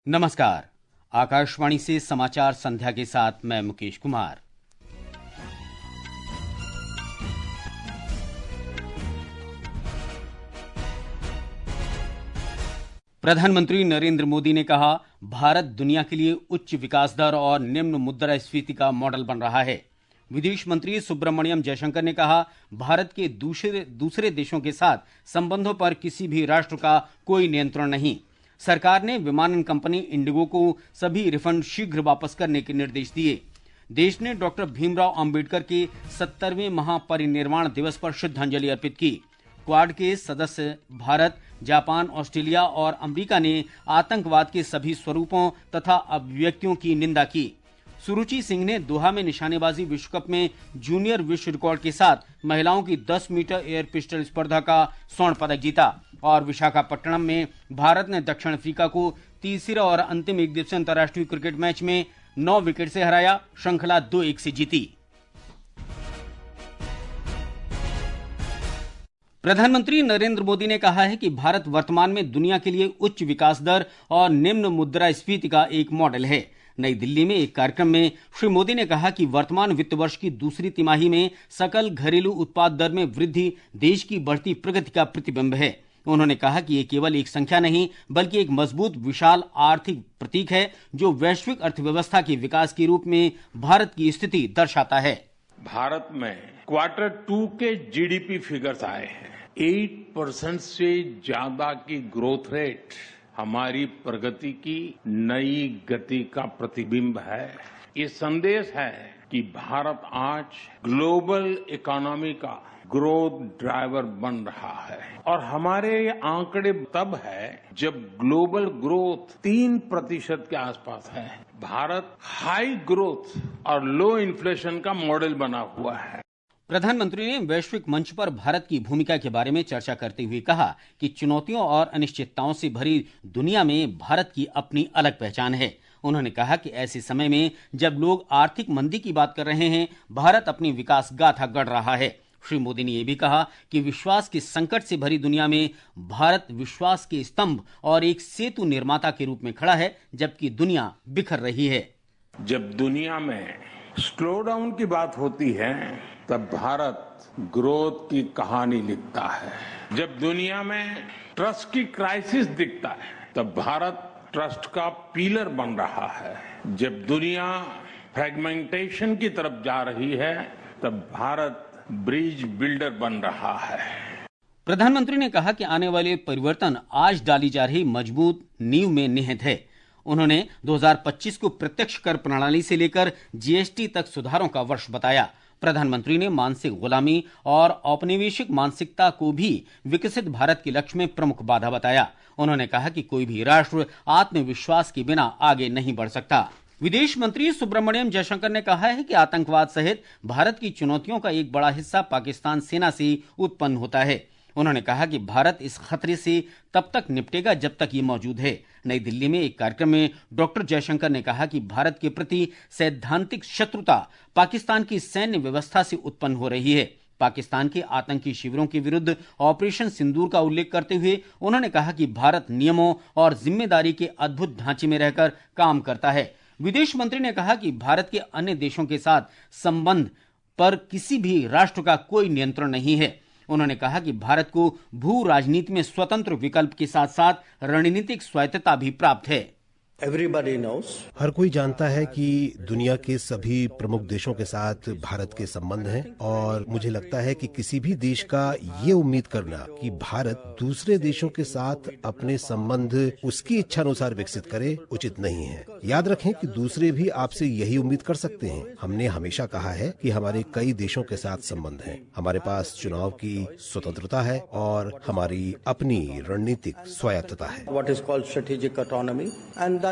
नमस्कार। आकाशवाणी से समाचार संध्या के साथ मैं मुकेश कुमार। प्रधानमंत्री नरेंद्र मोदी ने कहा, भारत दुनिया के लिए उच्च विकास दर और निम्न मुद्रास्फीति का मॉडल बन रहा है। विदेश मंत्री सुब्रमण्यम जयशंकर ने कहा, भारत के दूसरे देशों के साथ संबंधों पर किसी भी राष्ट्र का कोई नियंत्रण नहीं। सरकार ने विमानन कंपनी इंडिगो को सभी रिफंड शीघ्र वापस करने के निर्देश दिए। देश ने डॉक्टर भीमराव अंबेडकर के 70वें महापरिनिर्वाण दिवस पर श्रद्धांजलि अर्पित की। क्वाड के सदस्य भारत, जापान, ऑस्ट्रेलिया और अमेरिका ने आतंकवाद के सभी स्वरूपों तथा अभिव्यक्तियों की निंदा की। सुरुचि सिंह ने दोहा में निशानेबाजी विश्व कप में जूनियर विश्व रिकॉर्ड के साथ महिलाओं की 10 मीटर एयर पिस्टल स्पर्धा का स्वर्ण पदक जीता और विशाखापट्टनम में भारत ने दक्षिण अफ्रीका को तीसरा और अंतिम एक दिवसीय अंतर्राष्ट्रीय क्रिकेट मैच में 9 विकेट से हराया। श्रृंखला 2-1 से जीती। प्रधानमंत्री नरेंद्र मोदी ने कहा है कि भारत वर्तमान में दुनिया के लिए उच्च विकास दर और निम्न मुद्रास्फीति का एक मॉडल है। नई दिल्ली में एक कार्यक्रम में श्री मोदी ने कहा कि वर्तमान वित्त वर्ष की दूसरी तिमाही में सकल घरेलू उत्पाद दर में वृद्धि देश की बढ़ती प्रगति का प्रतिबिंब है। उन्होंने कहा कि ये केवल एक संख्या नहीं बल्कि एक मजबूत विशाल आर्थिक प्रतीक है जो वैश्विक अर्थव्यवस्था के विकास के रूप में भारत की स्थिति दर्शाता है। भारत में Q2 के जीडीपी फिगर्स आए हैं। 8% से ज्यादा की ग्रोथ रेट हमारी प्रगति की नई गति का प्रतिबिंब है। ये संदेश है कि भारत आज ग्लोबल इकोनॉमी का ग्रोथ ड्राइवर बन रहा है और हमारे आंकड़े तब है जब ग्लोबल ग्रोथ 3% के आसपास है। भारत हाई ग्रोथ और लो इन्फ्लेशन का मॉडल बना हुआ है। प्रधानमंत्री ने वैश्विक मंच पर भारत की भूमिका के बारे में चर्चा करते हुए कहा कि चुनौतियों और अनिश्चितताओं से भरी दुनिया में भारत की अपनी अलग पहचान है। उन्होंने कहा कि ऐसे समय में जब लोग आर्थिक मंदी की बात कर रहे हैं, भारत अपनी विकास गाथा गढ़ रहा है। श्री मोदी ने यह भी कहा कि विश्वास के संकट से भरी दुनिया में भारत विश्वास के स्तंभ और एक सेतु निर्माता के रूप में खड़ा है, जबकि दुनिया बिखर रही है। जब दुनिया में स्लो डाउन की बात होती है तब भारत ग्रोथ की कहानी लिखता है। जब दुनिया में ट्रस्ट की क्राइसिस दिखता है तब भारत ट्रस्ट का पिलर बन रहा है। जब दुनिया फ्रेगमेंटेशन की तरफ जा रही है तब भारत ब्रिज बिल्डर बन रहा है। प्रधानमंत्री ने कहा कि आने वाले परिवर्तन आज डाली जा रही मजबूत नींव में निहित है। उन्होंने 2025 को प्रत्यक्ष कर प्रणाली से लेकर जीएसटी तक सुधारों का वर्ष बताया। प्रधानमंत्री ने मानसिक गुलामी और औपनिवेशिक मानसिकता को भी विकसित भारत के लक्ष्य में प्रमुख बाधा बताया। उन्होंने कहा कि कोई भी राष्ट्र आत्मविश्वास के बिना आगे नहीं बढ़ सकता। विदेश मंत्री सुब्रमण्यम जयशंकर ने कहा है कि आतंकवाद सहित भारत की चुनौतियों का एक बड़ा हिस्सा पाकिस्तान सेना से उत्पन्न होता है। उन्होंने कहा कि भारत इस खतरे से तब तक निपटेगा जब तक ये मौजूद है। नई दिल्ली में एक कार्यक्रम में डॉक्टर जयशंकर ने कहा कि भारत के प्रति सैद्धांतिक शत्रुता पाकिस्तान की सैन्य व्यवस्था से उत्पन्न हो रही है। पाकिस्तान के आतंकी शिविरों के विरुद्ध ऑपरेशन सिंदूर का उल्लेख करते हुए उन्होंने कहा कि भारत नियमों और जिम्मेदारी के अद्भुत ढांचे में रहकर काम करता है। विदेश मंत्री ने कहा कि भारत के अन्य देशों के साथ संबंध पर किसी भी राष्ट्र का कोई नियंत्रण नहीं है। उन्होंने कहा कि भारत को भू राजनीति में स्वतंत्र विकल्प के साथ साथ रणनीतिक स्वायत्तता भी प्राप्त है। Everybody knows. हर कोई जानता है कि दुनिया के सभी प्रमुख देशों के साथ भारत के संबंध हैं और मुझे लगता है कि किसी भी देश का ये उम्मीद करना कि भारत दूसरे देशों के साथ अपने संबंध उसकी इच्छा अनुसार विकसित करे उचित नहीं है। याद रखें कि दूसरे भी आपसे यही उम्मीद कर सकते हैं। हमने हमेशा कहा है कि हमारे कई देशों के साथ संबंध हैं। हमारे पास चुनाव की स्वतंत्रता है और हमारी अपनी रणनीतिक स्वायत्तता है। What is called strategic autonomy and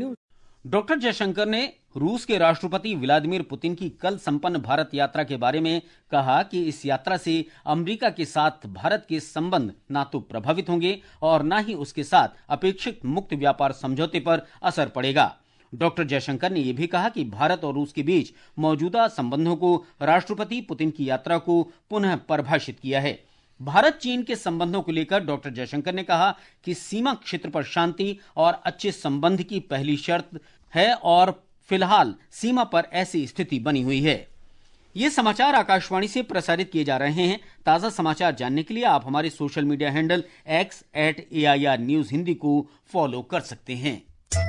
doctor Jaishankar ने रूस के राष्ट्रपति व्लादिमीर पुतिन की कल संपन्न भारत यात्रा के बारे में कहा कि इस यात्रा से अमेरिका के साथ भारत के संबंध न तो प्रभावित होंगे और न ही उसके साथ अपेक्षित मुक्त व्यापार समझौते पर असर पड़ेगा। डॉक्टर जयशंकर ने यह भी कहा कि भारत और रूस के बीच मौजूदा संबंधों को राष्ट्रपति पुतिन की यात्रा को पुनः परिभाषित किया है। भारत चीन के संबंधों को लेकर डॉक्टर जयशंकर ने कहा कि सीमा क्षेत्र पर शांति और अच्छे संबंध की पहली शर्त है और फिलहाल सीमा पर ऐसी स्थिति बनी हुई है। ये समाचार आकाशवाणी से प्रसारित किए जा रहे हैं। ताजा समाचार जानने के लिए आप हमारे social media handle x@AIR News Hindi को फॉलो कर सकते हैं।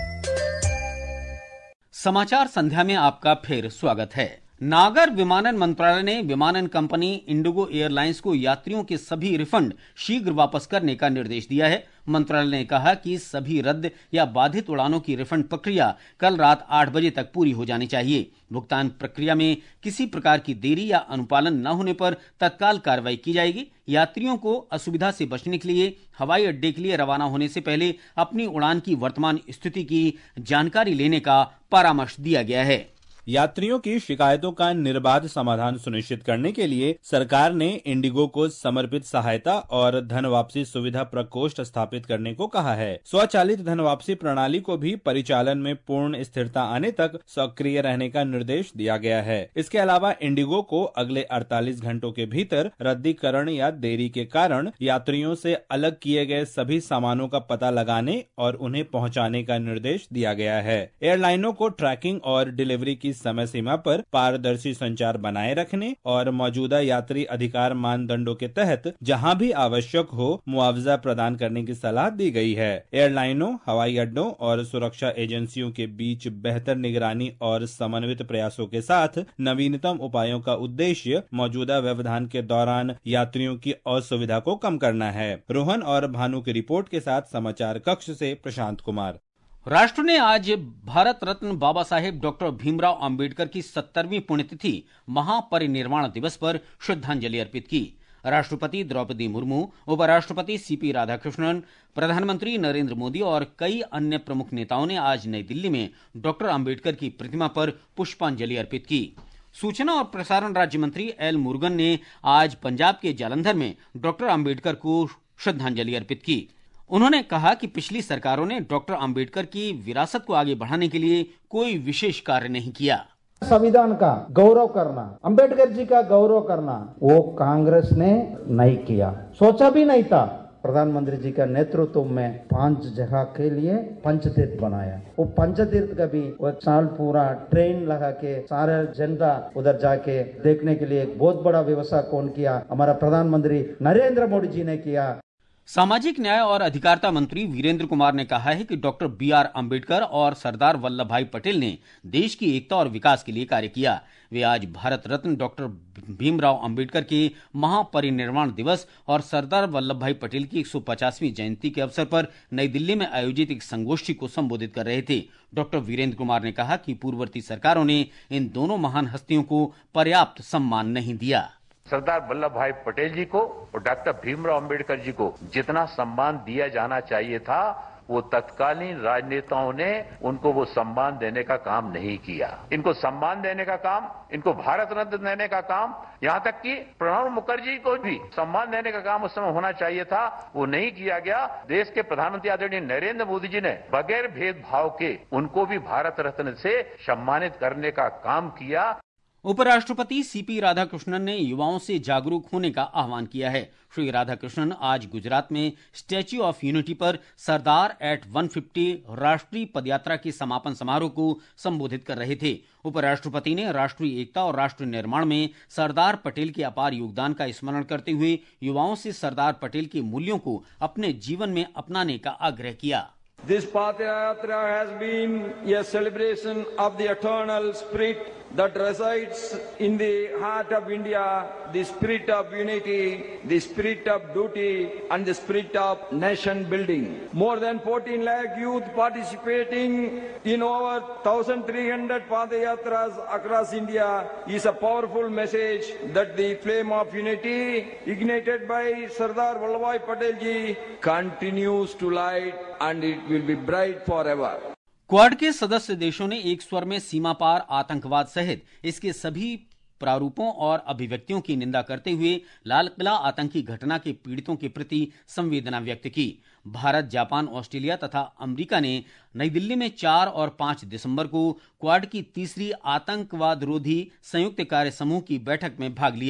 समाचार संध्या में आपका फिर स्वागत है। नागर विमानन मंत्रालय ने विमानन कंपनी इंडिगो एयरलाइंस को यात्रियों के सभी रिफंड शीघ्र वापस करने का निर्देश दिया है। मंत्रालय ने कहा कि सभी रद्द या बाधित उड़ानों की रिफंड प्रक्रिया कल रात 8 बजे तक पूरी हो जानी चाहिए। भुगतान प्रक्रिया में किसी प्रकार की देरी या अनुपालन न होने पर तत्काल कार्रवाई की जाएगी। यात्रियों को असुविधा से बचने के लिए हवाई अड्डे के लिए रवाना होने से पहले अपनी उड़ान की वर्तमान स्थिति की जानकारी लेने का परामर्श दिया गया है। यात्रियों की शिकायतों का निर्बाध समाधान सुनिश्चित करने के लिए सरकार ने इंडिगो को समर्पित सहायता और धन वापसी सुविधा प्रकोष्ठ स्थापित करने को कहा है। स्वचालित धन वापसी प्रणाली को भी परिचालन में पूर्ण स्थिरता आने तक सक्रिय रहने का निर्देश दिया गया है। इसके अलावा इंडिगो को अगले 48 घंटों के भीतर रद्दीकरण या देरी के कारण यात्रियों से अलग किए गए सभी सामानों का पता लगाने और उन्हें पहुंचाने का निर्देश दिया गया है। एयरलाइनों को ट्रैकिंग और डिलीवरी की समय सीमा पर पारदर्शी संचार बनाए रखने और मौजूदा यात्री अधिकार मानदंडों के तहत जहां भी आवश्यक हो मुआवजा प्रदान करने की सलाह दी गई है। एयरलाइनों, हवाई अड्डों और सुरक्षा एजेंसियों के बीच बेहतर निगरानी और समन्वित प्रयासों के साथ नवीनतम उपायों का उद्देश्य मौजूदा व्यवधान के दौरान यात्रियों की असुविधा को कम करना है। रोहन और भानु की रिपोर्ट के साथ समाचार कक्ष से प्रशांत कुमार। राष्ट्र ने आज भारत रत्न बाबा साहेब डॉक्टर भीमराव अंबेडकर की 70वीं पुण्यतिथि महापरिनिर्वाण दिवस पर श्रद्धांजलि अर्पित की। राष्ट्रपति द्रौपदी मुर्मू, उपराष्ट्रपति सीपी राधाकृष्णन, प्रधानमंत्री नरेंद्र मोदी और कई अन्य प्रमुख नेताओं ने आज नई दिल्ली में डॉक्टर अंबेडकर की प्रतिमा पर पुष्पांजलि अर्पित की। सूचना और प्रसारण राज्य मंत्री एल मुरुगन ने आज पंजाब के जालंधर में डॉक्टर अंबेडकर को श्रद्धांजलि अर्पित की। उन्होंने कहा कि पिछली सरकारों ने डॉक्टर अंबेडकर की विरासत को आगे बढ़ाने के लिए कोई विशेष कार्य नहीं किया। संविधान का गौरव करना, अंबेडकर जी का गौरव करना, वो कांग्रेस ने नहीं किया, सोचा भी नहीं था। प्रधानमंत्री जी का नेतृत्व में 5 जगह के लिए पंचतीर्थ बनाया। वो पंचतीर्थ का भी वो एक साल पूरा ट्रेन लगा के सारे जनता उधर जाके देखने के लिए एक बहुत बड़ा व्यवस्था कौन किया? हमारा प्रधानमंत्री नरेंद्र मोदी जी ने किया। सामाजिक न्याय और अधिकारिता मंत्री वीरेंद्र कुमार ने कहा है कि डॉक्टर BR अंबेडकर और सरदार वल्लभ भाई पटेल ने देश की एकता और विकास के लिए कार्य किया। वे आज भारत रत्न डॉक्टर भीमराव अंबेडकर के महापरिनिर्वाण दिवस और सरदार वल्लभ भाई पटेल की 150वीं जयंती के अवसर पर नई दिल्ली में आयोजित एक संगोष्ठी को संबोधित कर रहे थे। डॉक्टर वीरेंद्र कुमार ने कहा कि पूर्ववर्ती सरकारों ने इन दोनों महान हस्तियों को पर्याप्त सम्मान नहीं दिया। सरदार वल्लभ भाई पटेल जी को और डॉक्टर भीमराव अंबेडकर जी को जितना सम्मान दिया जाना चाहिए था, वो तत्कालीन राजनेताओं ने उनको वो सम्मान देने का काम नहीं किया। इनको सम्मान देने का काम, इनको भारत रत्न देने का काम, यहाँ तक कि प्रणब मुखर्जी को भी सम्मान देने का काम उस समय होना चाहिए था, वो नहीं किया गया। देश के प्रधानमंत्री आदरणीय नरेंद्र मोदी जी ने बगैर भेदभाव के उनको भी भारत रत्न से सम्मानित करने का काम किया। उपराष्ट्रपति सीपी राधाकृष्णन ने युवाओं से जागरूक होने का आह्वान किया है। श्री राधाकृष्णन आज गुजरात में स्टैच्यू ऑफ यूनिटी पर सरदार एट 150 राष्ट्रीय पदयात्रा के समापन समारोह को संबोधित कर रहे थे। उपराष्ट्रपति ने राष्ट्रीय एकता और राष्ट्र निर्माण में सरदार पटेल के अपार योगदान का स्मरण करते हुए युवाओं से सरदार पटेल के मूल्यों को अपने जीवन में अपनाने का आग्रह किया। This Padayatra has been a celebration of the eternal spirit that resides in the heart of India, the spirit of unity, the spirit of duty, and the spirit of nation building. More than 14 lakh youth participating in over 1,300 Padayatras across India is a powerful message that the flame of unity ignited by Sardar Vallabhbhai Patel ji continues to light and it will be bright forever. Quad के सदस्य देशों ने एक स्वर में सीमा पार आतंकवाद सहित इसके सभी प्रारूपों और अभिव्यक्तियों की निंदा करते हुए लाल किला आतंकी घटना के पीड़ितों के प्रति संवेदना व्यक्त की। भारत, जापान, ऑस्ट्रेलिया तथा अमेरिका ने नई दिल्ली में 4 और 5 दिसंबर को क्वाड की तीसरी आतंकवाद रोधी संयुक्त कार्य समूह की बैठक में भाग लिया।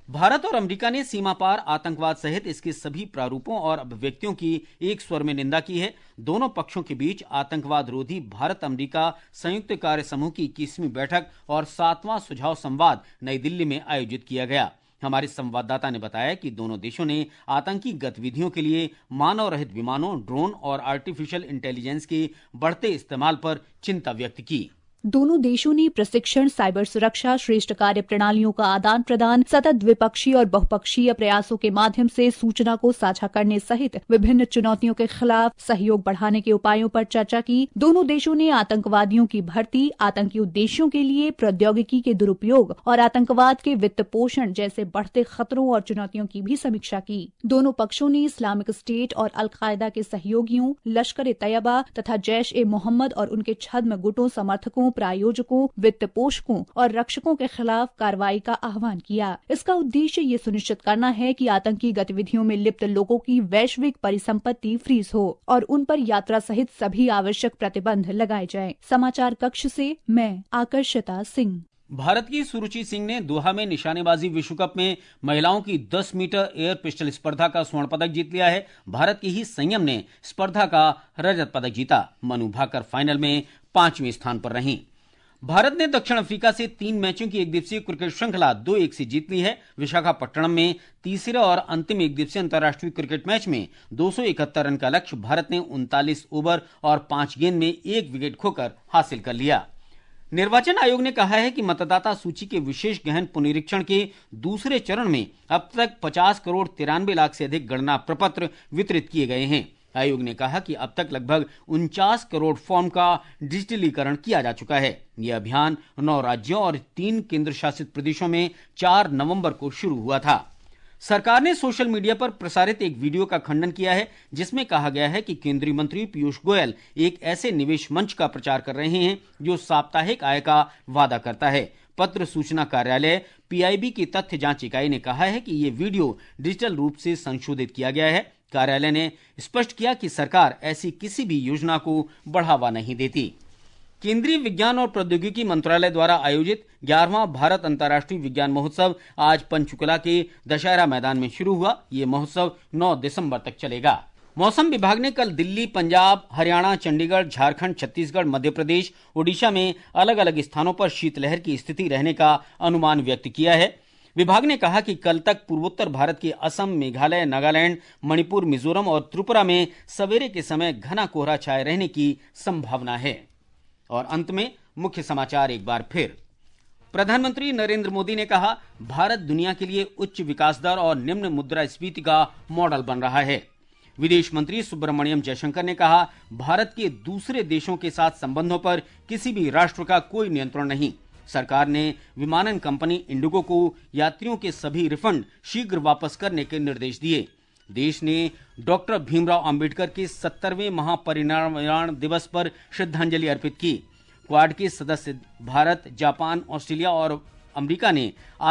भारत और अमेरिका ने सीमा पार आतंकवाद सहित इसके सभी प्रारूपों और अभिव्यक्तियों की एक स्वर में निंदा की है। दोनों पक्षों के बीच आतंकवाद रोधी भारत अमेरिका संयुक्त कार्य समूह की 21वीं बैठक और 7वां सुझाव संवाद नई दिल्ली में आयोजित किया गया। हमारे संवाददाता ने बताया कि दोनों देशों ने आतंकी गतिविधियों के लिए मानव रहित विमानों, ड्रोन और आर्टिफिशियल इंटेलिजेंस के बढ़ते इस्तेमाल पर चिंता व्यक्त की। दोनों देशों ने प्रशिक्षण, साइबर सुरक्षा, श्रेष्ठ कार्य प्रणालियों का आदान प्रदान, सतत द्विपक्षीय और बहुपक्षीय प्रयासों के माध्यम से सूचना को साझा करने सहित विभिन्न चुनौतियों के खिलाफ सहयोग बढ़ाने के उपायों पर चर्चा की। दोनों देशों ने आतंकवादियों की भर्ती, आतंकी उद्देश्यों के लिए प्रौद्योगिकी के दुरुपयोग और आतंकवाद के वित्त पोषण जैसे बढ़ते खतरों और चुनौतियों की भी समीक्षा की। दोनों पक्षों ने इस्लामिक स्टेट और अल-कायदा के सहयोगियों, लश्कर ए तैयबा तथा जैश ए मोहम्मद और उनके छद्म गुटों, समर्थकों, प्रायोजकों, वित्त पोषकों और रक्षकों के खिलाफ कार्रवाई का आह्वान किया। इसका उद्देश्य ये सुनिश्चित करना है कि आतंकी गतिविधियों में लिप्त लोगों की वैश्विक परिसंपत्ति फ्रीज हो और उन पर यात्रा सहित सभी आवश्यक प्रतिबंध लगाए जाएं। समाचार कक्ष से मैं आकर्षिता सिंह। भारत की सुरुचि सिंह ने दोहा में निशानेबाजी विश्व कप में महिलाओं की 10 मीटर एयर पिस्टल स्पर्धा का स्वर्ण पदक जीत लिया है। भारत की ही संयम ने स्पर्धा का रजत पदक जीता। मनु भाकर फाइनल में 5वें स्थान पर रहीं। भारत ने दक्षिण अफ्रीका से 3 मैचों की एक दिवसीय क्रिकेट श्रृंखला 2-1 से जीत ली है। विशाखापट्टनम में तीसरे और अंतिम एक दिवसीय अंतर्राष्ट्रीय क्रिकेट मैच में 271 रन का लक्ष्य भारत ने 39 ओवर और 5 गेंद में 1 विकेट खोकर हासिल कर लिया। निर्वाचन आयोग ने कहा है कि मतदाता सूची के विशेष गहन पुनरीक्षण के दूसरे चरण में अब तक 50 करोड़ 93 लाख से अधिक गणना प्रपत्र वितरित किए गए हैं। आयोग ने कहा कि अब तक लगभग 49 करोड़ फॉर्म का डिजिटलीकरण किया जा चुका है। यह अभियान 9 राज्यों और 3 केंद्र शासित प्रदेशों में 4 नवंबर को शुरू हुआ था। सरकार ने सोशल मीडिया पर प्रसारित एक वीडियो का खंडन किया है जिसमें कहा गया है कि केंद्रीय मंत्री पीयूष गोयल एक ऐसे निवेश मंच का प्रचार कर रहे हैं जो साप्ताहिक आय का वादा करता है। पत्र सूचना कार्यालय पीआईबी की तथ्य जांच इकाई ने कहा है कि ये वीडियो डिजिटल रूप से संशोधित किया गया है। कार्यालय ने स्पष्ट किया कि सरकार ऐसी किसी भी योजना को बढ़ावा नहीं देती। केंद्रीय विज्ञान और प्रौद्योगिकी मंत्रालय द्वारा आयोजित 11वां भारत अंतर्राष्ट्रीय विज्ञान महोत्सव आज पंचकुला के दशहरा मैदान में शुरू हुआ। ये महोत्सव 9 दिसंबर तक चलेगा। मौसम विभाग ने कल दिल्ली, पंजाब, हरियाणा, चंडीगढ़, झारखंड, छत्तीसगढ़, मध्य प्रदेश, ओडिशा में अलग अलग स्थानों पर शीतलहर की स्थिति रहने का अनुमान व्यक्त किया है। विभाग ने कहा कि कल तक पूर्वोत्तर भारत के असम, मेघालय, नागालैंड, मणिपुर, मिजोरम और त्रिपुरा में सवेरे के समय घना कोहरा छाए रहने की संभावना है। और अंत में मुख्य समाचार एक बार फिर। प्रधानमंत्री नरेंद्र मोदी ने कहा, भारत दुनिया के लिए उच्च विकास दर और निम्न मुद्रास्फीति का मॉडल बन रहा है। विदेश मंत्री सुब्रमण्यम जयशंकर ने कहा, भारत के दूसरे देशों के साथ संबंधों पर किसी भी राष्ट्र का कोई नियंत्रण नहीं। सरकार ने विमानन कंपनी इंडिगो को यात्रियों के सभी रिफंड शीघ्र वापस करने के निर्देश दिए। देश ने डॉक्टर भीमराव अंबेडकर के 70वें महापरिनिर्वाण दिवस पर श्रद्धांजलि अर्पित की। क्वाड के सदस्य भारत, जापान, ऑस्ट्रेलिया और अमेरिका ने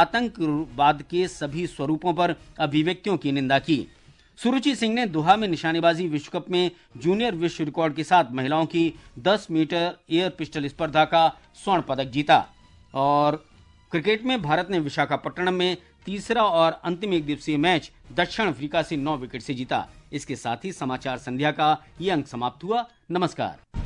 आतंकवाद के सभी स्वरूपों पर अभिव्यक्तियों की निंदा की। सुरुचि सिंह ने दोहा में निशानेबाजी विश्व कप में जूनियर विश्व रिकॉर्ड के साथ महिलाओं की 10 मीटर एयर पिस्टल स्पर्धा का स्वर्ण पदक जीता। और क्रिकेट में भारत ने विशाखापट्टनम में तीसरा और अंतिम एक दिवसीय मैच दक्षिण अफ्रीका से 9 विकेट से जीता। इसके साथ ही समाचार संध्या का ये अंक समाप्त हुआ। नमस्कार।